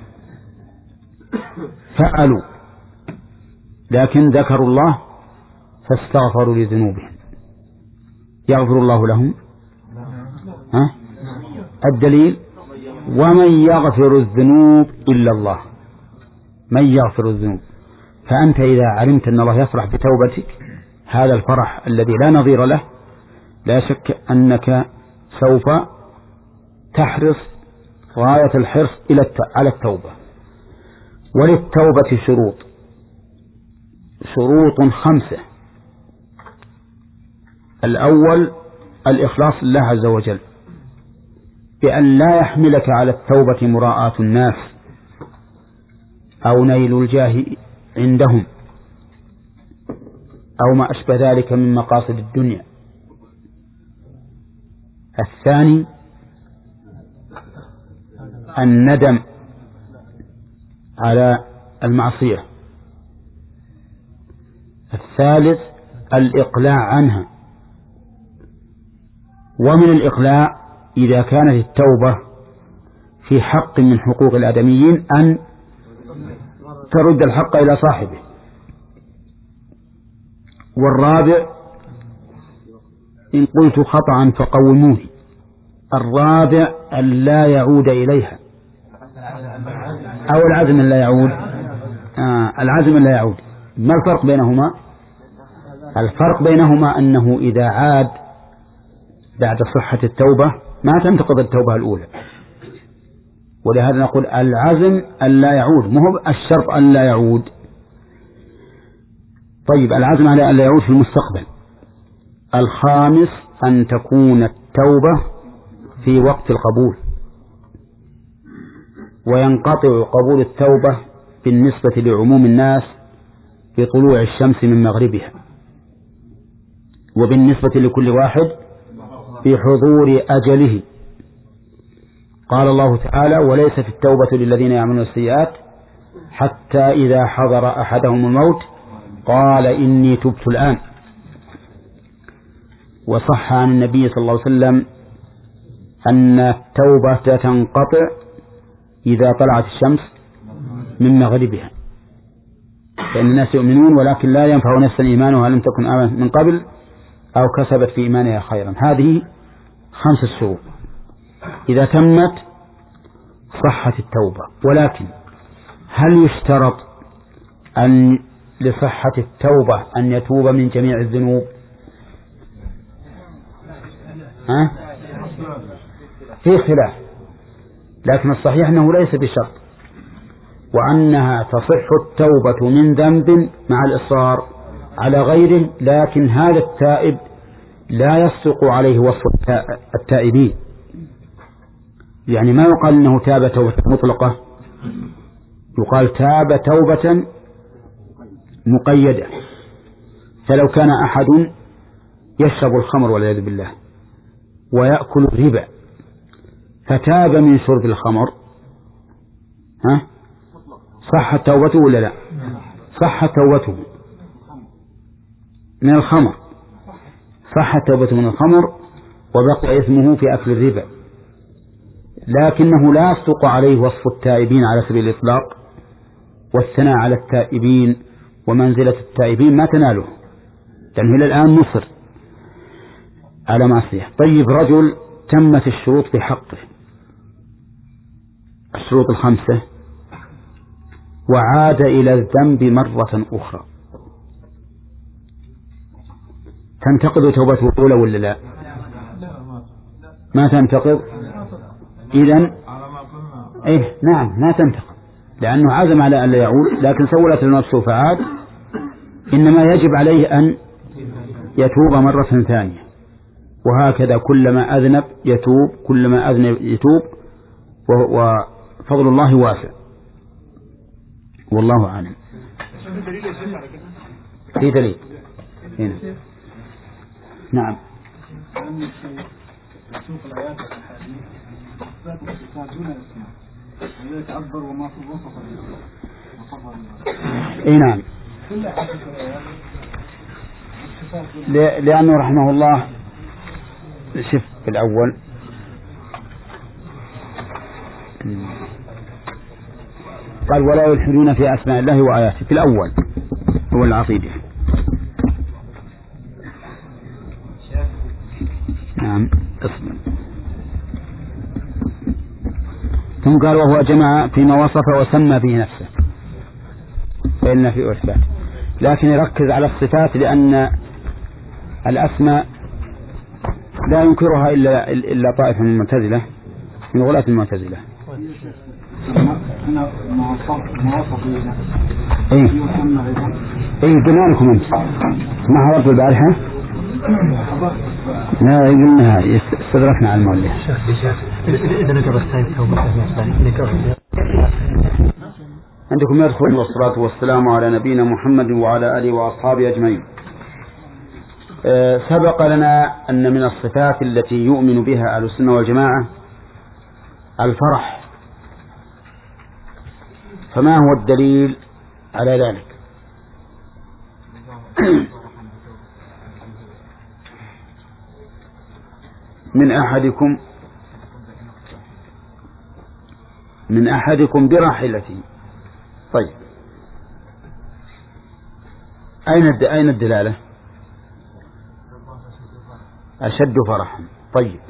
Speaker 1: فعلوا لكن ذكروا الله فاستغفروا لذنوبهم، يغفر الله لهم. ها؟ الدليل ومن يغفر الذنوب إلا الله، من يغفر الذنوب. فأنت إذا علمت أن الله يفرح بتوبتك هذا الفرح الذي لا نظير له، لا شك أنك سوف تحرص غاية الحرص على التوبة. وللتوبة شروط، شروط خمسة. الأول الإخلاص لله عز وجل، بأن لا يحملك على التوبة مراءة الناس أو نيل الجاه عندهم أو ما أشبه ذلك من مقاصد الدنيا. الثاني الندم على المعصية. الثالث الإقلاع عنها. ومن الإقلاع إذا كانت التوبة في حق من حقوق الآدميين أن ترد الحق إلى صاحبه. والرابع إن قلت خطأ فقوموه، الرابع أن لا يعود إليها، أو العزم لا يعود. آه العزم لا يعود. ما الفرق بينهما؟ الفرق بينهما أنه إذا عاد بعد صحة التوبة ما تنتقض التوبة الأولى، ولهذا نقول العزم أن لا يعود، مو الشرط أن لا يعود. طيب العزم على أن لا يعود في المستقبل. الخامس أن تكون التوبة في وقت القبول، وينقطع قبول التوبة بالنسبة لعموم الناس بطلوع الشمس من مغربها، وبالنسبة لكل واحد بحضور أجله. قال الله تعالى وليست التوبة للذين يعملون السيئات حتى إذا حضر أحدهم الموت قال إني تبت الآن. وصح عن النبي صلى الله عليه وسلم أن التوبة تنقطع إذا طلعت الشمس من مغربها، فإن الناس يؤمنون ولكن لا ينفع نفسا إيمانها لم تكن آمنت من قبل أو كسبت في إيمانها خيرا. هذه خمس الشروط إذا تمت صحة التوبة. ولكن هل يشترط أن لصحة التوبة أن يتوب من جميع الذنوب؟ ها؟ في خلاف، لكن الصحيح أنه ليس بشرط، وأنها تصح التوبة من ذنب مع الإصرار على غيره، لكن هذا التائب لا يصدق عليه وصف التائبين. يعني ما يقال أنه تاب توبة مطلقة، يقال تاب توبة مقيدة. فلو كان أحد يشرب الخمر والعياذ بالله ويأكل الربا فتاب من شرب الخمر، ها صحت توبته ولا لا؟ صحت توبته من الخمر، صحت توبته من الخمر وبقي إثمه في أكل الربا، لكنه لا يصدق عليه وصف التائبين على سبيل الإطلاق، والثناء على التائبين ومنزلة التائبين ما تناله، لأنه إلى الآن مصر على معصية. طيب رجل تمت الشروط في حقه، الشروط الخمسة، وعاد إلى الذنب مرة أخرى تنتقض توبته الأولى ولا لا؟ ما تنتقض. إذن إيه نعم ما تنتقض لأنه عزم على أن لا يعود، لكن سولت نفسه فعاد. إنما يجب عليه أن يتوب مرة ثانية، وهكذا كلما أذنب يتوب، كلما أذنب يتوب، وفضل الله واسع والله أعلم. في دليل هنا. نعم.
Speaker 2: سوق الآيات والأحاديث إثبات دون الإسلام ولا يتعبر وما في وصف
Speaker 1: اي نعم. لأنه رحمه الله شف في الأول قال ولا يلحدون في أسماء الله وآياته، في الأول هو العقيدة. نعم اصبر. ثم قال وهو جمع فيما وصف وسمى به نفسه فإن في إثبات، لكن يركز على الصفات لأن الأسماء لا ينكرها إلا إلا طائفة من المعتزلة من غلاة المعتزلة. إيه إيه قلنا لكم أنت ما حضرت البارحة؟ لا قلنا استدركنا على المؤلف.
Speaker 5: إذا نقرأ الثاني توبة
Speaker 1: عندكم يدخل. والصلاة والسلام على نبينا محمد وعلى آله وأصحابه أجمعين. أه سبق لنا أن من الصفات التي يؤمن بها أهل السنة والجماعة الفرح، فما هو الدليل على ذلك؟ من أحدكم من أحدكم براحلته. طيب أين أين الدلالة؟ أشد فرحا. طيب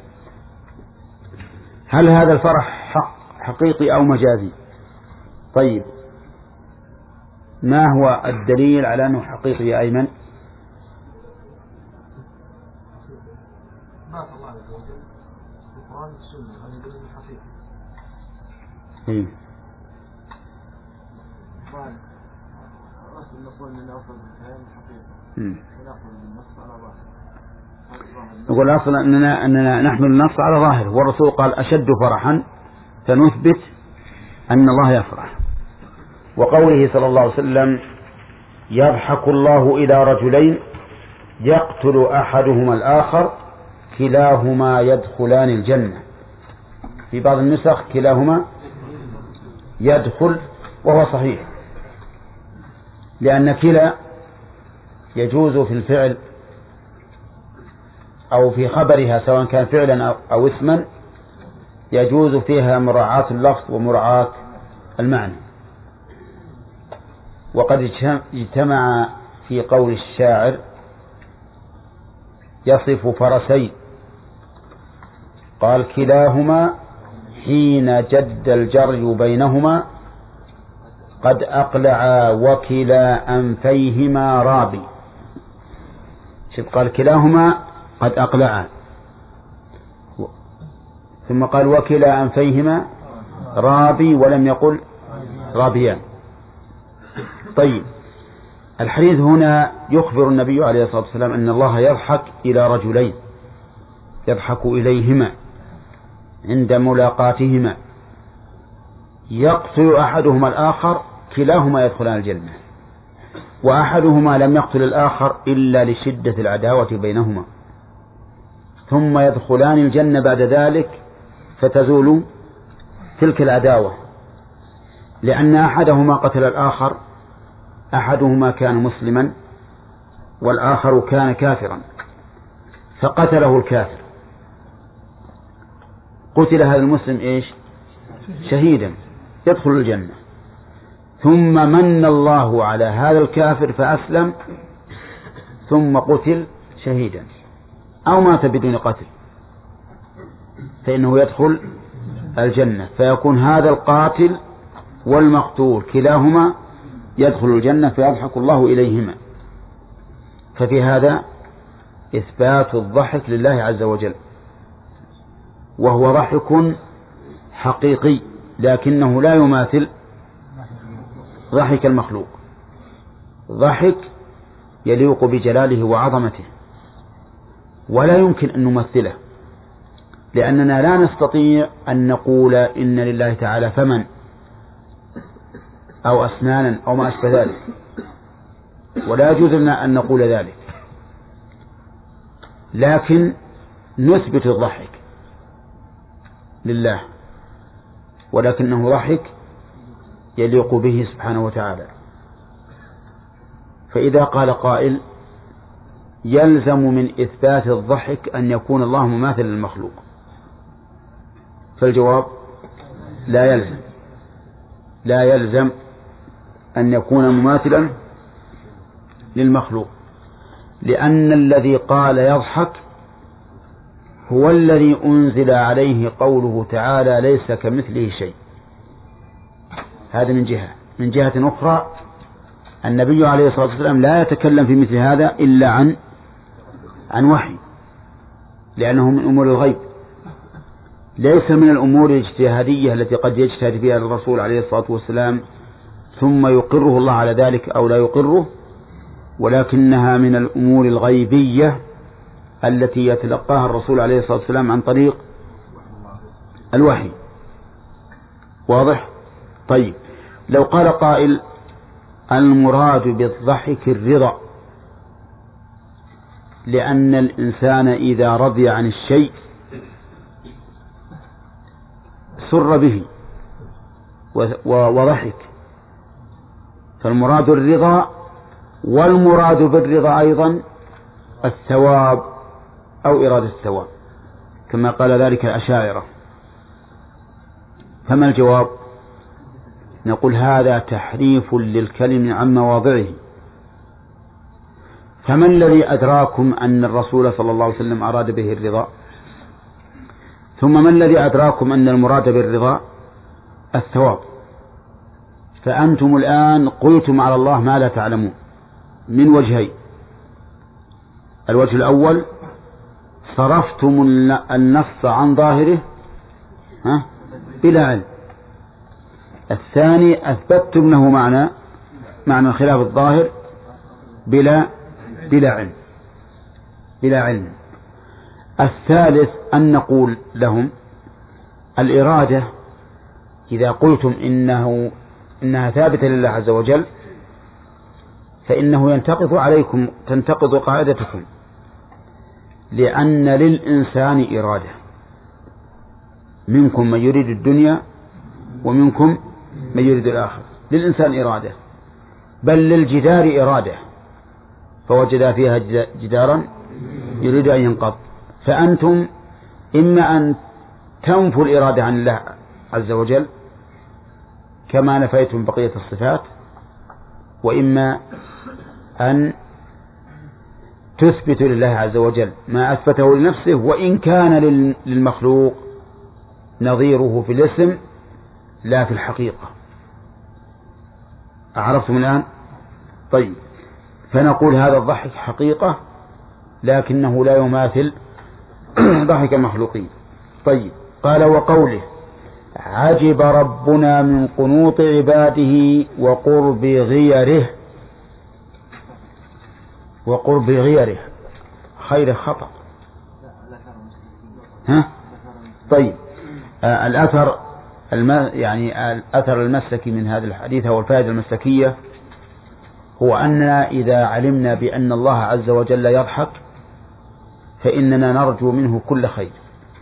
Speaker 1: هل هذا الفرح حق حقيقي أو مجازي؟ طيب ما هو الدليل على أنه حقيقي يا أيمن؟ إيه. نقول أصلا أننا, أننا نحمل النص على ظاهره، والرسول قال أشد فرحا فنثبت أن الله يفرح. وقوله صلى الله عليه وسلم يضحك الله إلى رجلين يقتل أحدهما الآخر كلاهما يدخلان الجنة، في بعض النسخ كلاهما يدخل، وهو صحيح لأن كلا يجوز في الفعل أو في خبرها سواء كان فعلا أو اسما، يجوز فيها مراعاة اللفظ ومراعاة المعنى. وقد اجتمع في قول الشاعر يصف فرسين قال كلاهما حين جد الجري بينهما قد أقلعا وكلا أنفيهما رابي. شوف قال كلاهما قد أقلعا، ثم قال وكلا أنفيهما رابي ولم يقل رابيان. طيب الحديث هنا يخبر النبي عليه الصلاة والسلام أن الله يضحك إلى رجلين يضحك إليهما عند ملاقاتهما يقتل أحدهما الآخر كلاهما يدخلان الجنة، وأحدهما لم يقتل الآخر إلا لشدة العداوة بينهما، ثم يدخلان الجنة بعد ذلك فتزول تلك العداوة، لأن أحدهما قتل الآخر، أحدهما كان مسلما والآخر كان كافرا فقتله الكافر، قتل هذا المسلم إيش؟ شهيدا يدخل الجنة، ثم من الله على هذا الكافر فأسلم ثم قتل شهيدا أو مات بدون قتل فإنه يدخل الجنة، فيكون هذا القاتل والمقتول كلاهما يدخل الجنة فيضحك الله إليهما. ففي هذا إثبات الضحك لله عز وجل، وهو ضحك حقيقي لكنه لا يماثل ضحك المخلوق، ضحك يليق بجلاله وعظمته ولا يمكن أن نمثله، لأننا لا نستطيع أن نقول إن لله تعالى فمن أو أسنانا أو ما أشبه ذلك، ولا يجوز لنا أن نقول ذلك، لكن نثبت الضحك لله، ولكنه ضحك يليق به سبحانه وتعالى. فإذا قال قائل يلزم من إثبات الضحك أن يكون الله مماثل للمخلوق، فالجواب لا يلزم، لا يلزم أن يكون مماثلا للمخلوق، لأن الذي قال يضحك هو الذي أنزل عليه قوله تعالى ليس كمثله شيء. هذا من جهة. من جهة أخرى النبي عليه الصلاة والسلام لا يتكلم في مثل هذا إلا عن عن وحي، لأنه من أمور الغيب، ليس من الأمور الاجتهادية التي قد يجتهد فيها الرسول عليه الصلاة والسلام ثم يقره الله على ذلك أو لا يقره، ولكنها من الأمور الغيبية التي يتلقاها الرسول عليه الصلاة والسلام عن طريق الوحي. واضح؟ طيب، لو قال قائل المراد بالضحك الرضا، لأن الإنسان إذا رضي عن الشيء سر به وضحك، فالمراد الرضا، والمراد بالرضا أيضا الثواب أو إرادة الثواب كما قال ذلك الأشاعرة. فما الجواب؟ نقول هذا تحريف للكلم عن مواضعه. فما الذي أدراكم أن الرسول صلى الله عليه وسلم أراد به الرضا؟ ثم ما الذي أدراكم أن المراد بالرضا الثواب؟ فأنتم الآن قلتم على الله ما لا تعلمون من وجهين. الوجه الأول صرفتم النص عن ظاهره ها بلا علم. الثاني أثبتتم له معنى معنى خلاف الظاهر بلا بلا علم بلا علم. الثالث أن نقول لهم الإرادة إذا قلتم إنه إنها ثابتة لله عز وجل فإنه ينتقض عليكم تنتقض قاعدتكم، لأن للإنسان إرادة، منكم من يريد الدنيا ومنكم من يريد الآخرة. للإنسان إرادة، بل للجدار إرادة فوجد فيها جدارا يريد أن ينقض. فأنتم إما أن تنفوا الإرادة عن الله عز وجل كما نفيتم بقية الصفات، وإما أن تثبت لله عز وجل ما أثبته لنفسه وإن كان للمخلوق نظيره في الاسم لا في الحقيقة. أعرفتم الآن؟ طيب، فنقول هذا الضحك حقيقة لكنه لا يماثل ضحك المخلوقين. طيب، قال وقوله عجب ربنا من قنوط عباده وقرب غيره. وقرب غيره خير خطأ. ها؟ طيب، آه الأثر الم... يعني الأثر المسلكي من هذا الحديث هو الفائدة المسلكية، هو أننا إذا علمنا بأن الله عز وجل يضحك فإننا نرجو منه كل خير.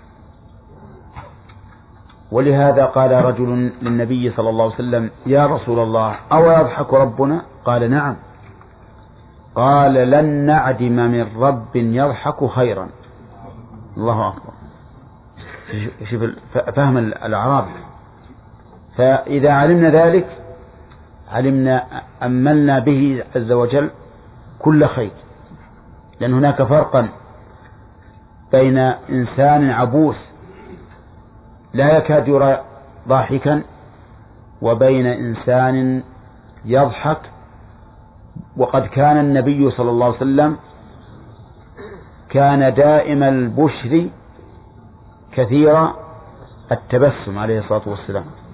Speaker 1: ولهذا قال رجل للنبي صلى الله عليه وسلم يا رسول الله أو يضحك ربنا؟ قال نعم. قال لن نعدم من رب يضحك خيرا. الله أكبر. شوف فهم الأعراب. فإذا علمنا ذلك علمنا أملنا به عز وجل كل خير، لأن هناك فرقا بين إنسان عبوس لا يكاد يرى ضاحكا وبين إنسان يضحك، وقد كان النبي صلى الله عليه وسلم كان دائم البشر كثير التبسم عليه الصلاة والسلام.